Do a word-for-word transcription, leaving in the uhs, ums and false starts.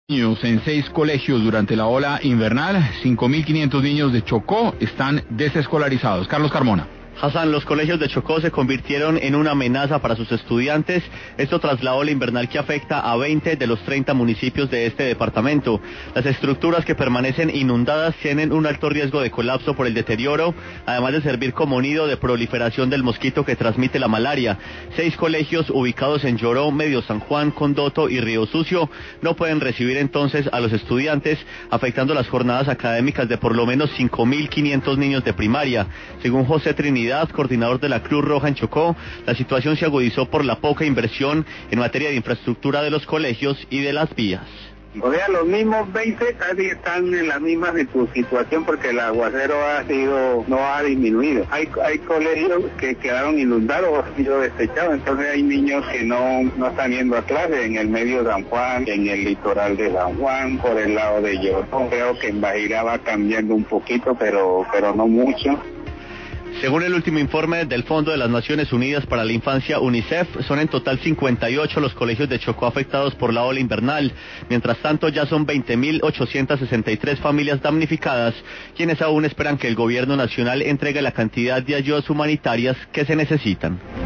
Niños en seis colegios durante la ola invernal, cinco mil quinientos niños de Chocó están desescolarizados. Carlos Carmona. Hassan, los colegios de Chocó se convirtieron en una amenaza para sus estudiantes, esto tras la ola invernal que afecta a veinte de los treinta municipios de este departamento. Las estructuras que permanecen inundadas tienen un alto riesgo de colapso por el deterioro, además de servir como nido de proliferación del mosquito que transmite la malaria. Seis colegios ubicados en Lloró, Medio San Juan, Condoto y Río Sucio no pueden recibir entonces a los estudiantes, afectando las jornadas académicas de por lo menos cinco mil quinientos niños de primaria. Según José Trinidad, coordinador de la Cruz Roja en Chocó, la situación se agudizó por la poca inversión en materia de infraestructura de los colegios y de las vías. O sea, los mismos veinte casi están en la misma situación porque el aguacero ha sido, no ha disminuido. Hay, hay colegios que quedaron inundados o han sido desechados, entonces hay niños que no, no están yendo a clase en el medio de San Juan, en el litoral de San Juan, por el lado de Llorón. Creo que en Bajirá va cambiando un poquito, pero, pero no mucho. Según el último informe del Fondo de las Naciones Unidas para la Infancia, UNICEF, son en total cincuenta y ocho los colegios de Chocó afectados por la ola invernal. Mientras tanto, ya son veinte mil ochocientas sesenta y tres familias damnificadas, quienes aún esperan que el gobierno nacional entregue la cantidad de ayudas humanitarias que se necesitan.